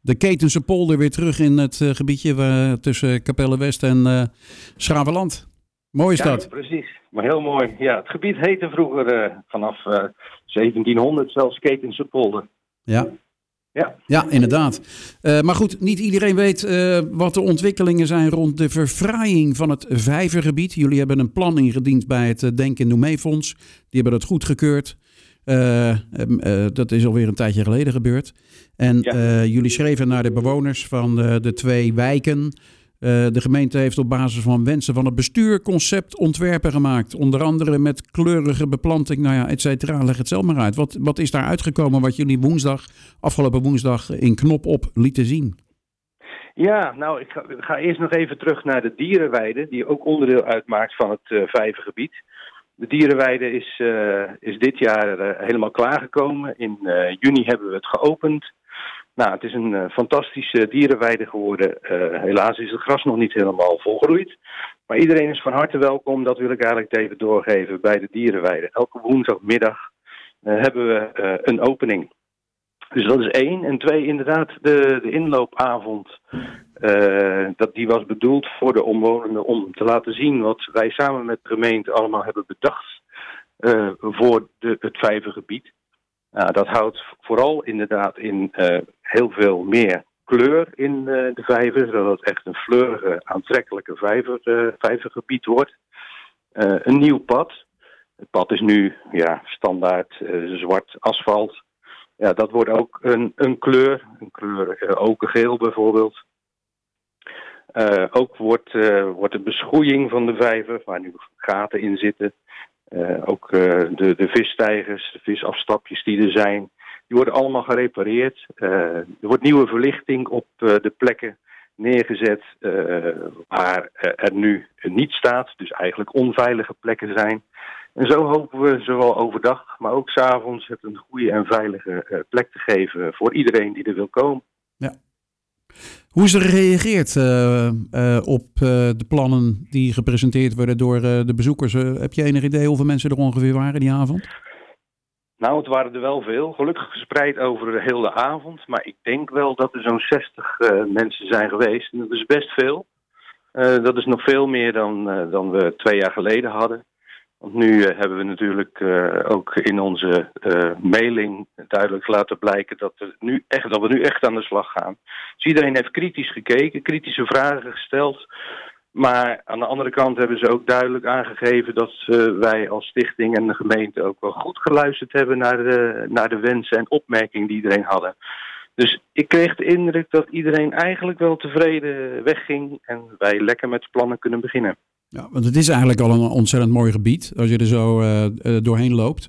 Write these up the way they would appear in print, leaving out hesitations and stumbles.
de Ketense polder weer terug in het gebiedje tussen Capelle-West en Schravenland. Mooi is dat. Ja, precies. Maar heel mooi. Ja, het gebied heette vroeger vanaf 1700 zelfs Ketense polder. Ja, inderdaad. Maar goed, niet iedereen weet wat de ontwikkelingen zijn rond de verfraaiing van het vijvergebied. Jullie hebben een plan ingediend bij het Denk en Doe Mee Fonds. Die hebben dat goedgekeurd. Dat is alweer een tijdje geleden gebeurd. En jullie schreven naar de bewoners van de 2 wijken. De gemeente heeft op basis van wensen van het bestuur conceptontwerpen gemaakt. Onder andere met kleurige beplanting, nou ja, et cetera. Leg het zelf maar uit. Wat is daar uitgekomen wat jullie afgelopen woensdag in Knop-op lieten zien? Ja, nou, ik ga eerst nog even terug naar de dierenweide, die ook onderdeel uitmaakt van het vijvergebied. De dierenweide is dit jaar helemaal klaargekomen. In juni hebben we het geopend. Nou, het is een fantastische dierenweide geworden. Helaas is het gras nog niet helemaal volgroeid. Maar iedereen is van harte welkom. Dat wil ik eigenlijk even doorgeven bij de dierenweide. Elke woensdagmiddag hebben we een opening. Dus dat is 1. En 2, inderdaad, de inloopavond. Die was bedoeld voor de omwonenden om te laten zien wat wij samen met de gemeente allemaal hebben bedacht voor het vijvergebied. Nou, dat houdt vooral inderdaad in heel veel meer kleur in de vijver, zodat het echt een fleurige, aantrekkelijke vijvergebied wordt. Een nieuw pad. Het pad is nu standaard zwart asfalt. Ja, dat wordt ook een kleur okergeel bijvoorbeeld. Ook wordt de beschoeiing van de vijver, waar nu gaten in zitten. Ook de visstijgers, de visafstapjes die er zijn, die worden allemaal gerepareerd. Er wordt nieuwe verlichting op de plekken neergezet waar er nu niet staat. Dus eigenlijk onveilige plekken zijn. En zo hopen we zowel overdag, maar ook 's avonds het een goede en veilige plek te geven voor iedereen die er wil komen. Ja. Hoe is er gereageerd op de plannen die gepresenteerd werden door de bezoekers? Heb je enig idee hoeveel mensen er ongeveer waren die avond? Nou, het waren er wel veel. Gelukkig gespreid over de hele avond. Maar ik denk wel dat er zo'n 60 mensen zijn geweest. En dat is best veel. Dat is nog veel meer dan we 2 jaar geleden hadden. Want nu hebben we natuurlijk ook in onze mailing duidelijk laten blijken dat we nu echt aan de slag gaan. Dus iedereen heeft kritisch gekeken, kritische vragen gesteld. Maar aan de andere kant hebben ze ook duidelijk aangegeven dat wij als stichting en de gemeente ook wel goed geluisterd hebben naar de wensen en opmerkingen die iedereen hadden. Dus ik kreeg de indruk dat iedereen eigenlijk wel tevreden wegging en wij lekker met plannen kunnen beginnen. Ja, want het is eigenlijk al een ontzettend mooi gebied als je er zo doorheen loopt.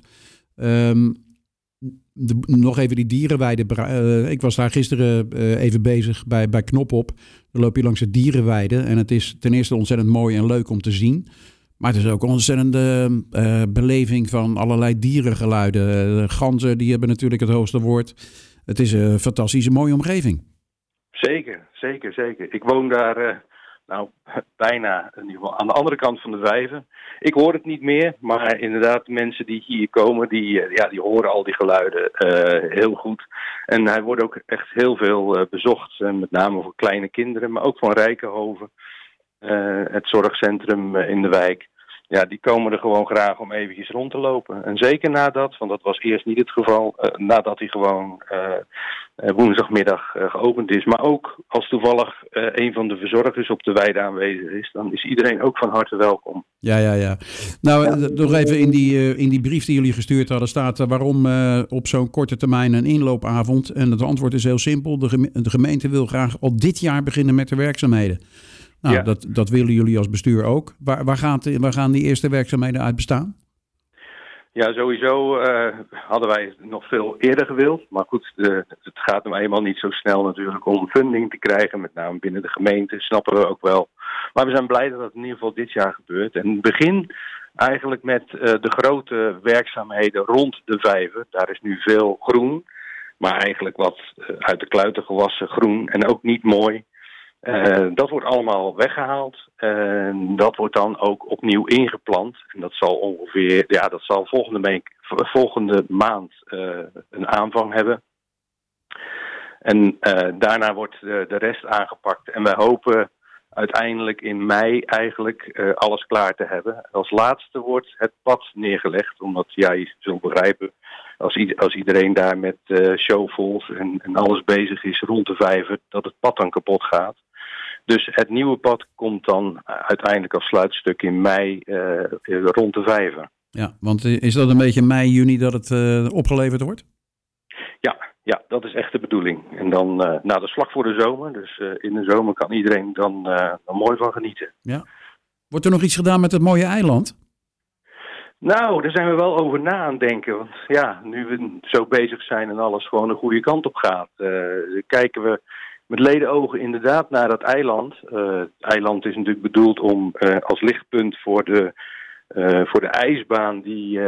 Nog even die dierenweide. Ik was daar gisteren even bezig bij Knop-op. Dan loop je langs de dierenweide en het is ten eerste ontzettend mooi en leuk om te zien. Maar het is ook een ontzettende beleving van allerlei dierengeluiden. De ganzen die hebben natuurlijk het hoogste woord. Het is een fantastische mooie omgeving. Zeker. Ik woon daar bijna in ieder geval aan de andere kant van de vijver. Ik hoor het niet meer, maar inderdaad mensen die hier komen, die horen al die geluiden heel goed. En hij wordt ook echt heel veel bezocht, met name voor kleine kinderen, maar ook van Rijkenhoven, het zorgcentrum in de wijk. Ja, die komen er gewoon graag om eventjes rond te lopen. En zeker nadat, want dat was eerst niet het geval, nadat hij gewoon woensdagmiddag geopend is. Maar ook als toevallig een van de verzorgers op de weide aanwezig is, dan is iedereen ook van harte welkom. Ja. Nou, nog even in die brief die jullie gestuurd hadden staat waarom op zo'n korte termijn een inloopavond. En het antwoord is heel simpel. De gemeente wil graag al dit jaar beginnen met de werkzaamheden. Nou, ja. Dat willen jullie als bestuur ook. Waar gaan die eerste werkzaamheden uit bestaan? Ja, sowieso hadden wij het nog veel eerder gewild. Maar goed, het gaat nou eenmaal niet zo snel natuurlijk om funding te krijgen. Met name binnen de gemeente, snappen we ook wel. Maar we zijn blij dat het in ieder geval dit jaar gebeurt. En begin eigenlijk met de grote werkzaamheden rond de vijver. Daar is nu veel groen. Maar eigenlijk wat uit de kluiten gewassen groen en ook niet mooi. Dat wordt allemaal weggehaald. Dat wordt dan ook opnieuw ingeplant. En dat zal volgende maand een aanvang hebben. En daarna wordt de rest aangepakt. En wij hopen uiteindelijk in mei eigenlijk alles klaar te hebben. Als laatste wordt het pad neergelegd, omdat jij zult begrijpen, als iedereen daar met shovels en alles bezig is rond de vijver, dat het pad dan kapot gaat. Dus het nieuwe pad komt dan uiteindelijk als sluitstuk in mei rond de vijver. Ja, want is dat een beetje mei, juni dat het opgeleverd wordt? Ja, dat is echt de bedoeling. En dan, dat is vlak voor de zomer. Dus in de zomer kan iedereen dan mooi van genieten. Ja. Wordt er nog iets gedaan met het mooie eiland? Nou, daar zijn we wel over na aan het denken. Want ja, nu we zo bezig zijn en alles gewoon de goede kant op gaat, kijken we met ledenogen inderdaad naar dat eiland. Het eiland is natuurlijk bedoeld om als lichtpunt voor de ijsbaan die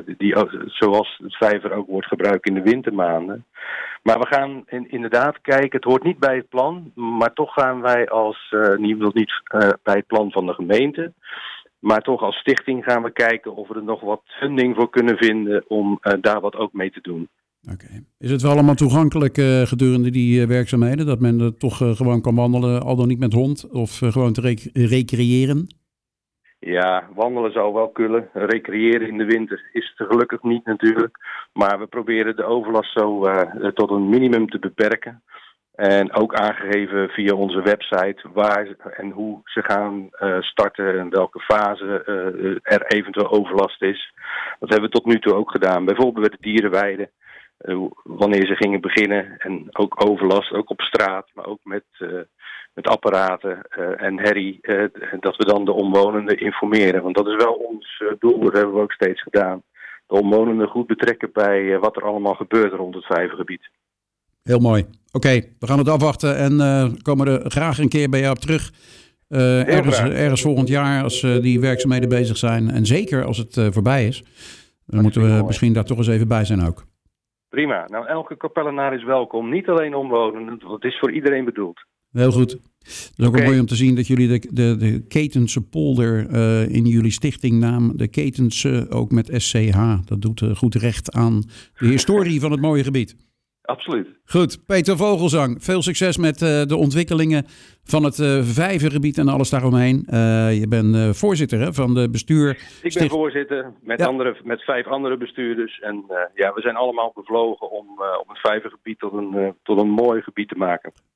zoals het vijver ook wordt gebruikt in de wintermaanden. Maar we gaan inderdaad kijken, het hoort niet bij het plan, maar toch gaan wij niet bij het plan van de gemeente, maar toch als stichting gaan we kijken of we er nog wat funding voor kunnen vinden om daar wat ook mee te doen. Okay. Is het wel allemaal toegankelijk gedurende die werkzaamheden, dat men er toch gewoon kan wandelen, al dan niet met hond, of gewoon te recreëren? Ja, wandelen zou wel kunnen. Recreëren in de winter is het gelukkig niet natuurlijk. Maar we proberen de overlast zo tot een minimum te beperken. En ook aangegeven via onze website waar en hoe ze gaan starten en welke fase er eventueel overlast is. Dat hebben we tot nu toe ook gedaan. Bijvoorbeeld bij de dierenweide. Wanneer ze gingen beginnen en ook overlast, ook op straat, maar ook met apparaten en herrie, dat we dan de omwonenden informeren. Want dat is wel ons doel, dat hebben we ook steeds gedaan. De omwonenden goed betrekken bij wat er allemaal gebeurt rond het vijvergebied. Heel mooi. Oké, we gaan het afwachten en komen er graag een keer bij jou op terug. Ergens volgend jaar als die werkzaamheden bezig zijn. En zeker als het voorbij is. Dan moeten we misschien daar toch eens even bij zijn ook. Prima. Nou, elke kapellenaar is welkom. Niet alleen omwonenden, want het is voor iedereen bedoeld. Heel goed. Het is ook wel mooi om te zien dat jullie de Ketense polder in jullie stichtingnaam, de Ketense ook met SCH, dat doet goed recht aan de historie van het mooie gebied. Absoluut. Goed, Peter Vogelzang, veel succes met de ontwikkelingen van het vijvergebied en alles daaromheen. Je bent voorzitter van de bestuur. Ik ben voorzitter met 5 andere bestuurders. En we zijn allemaal bevlogen om het vijvergebied tot een mooi gebied te maken.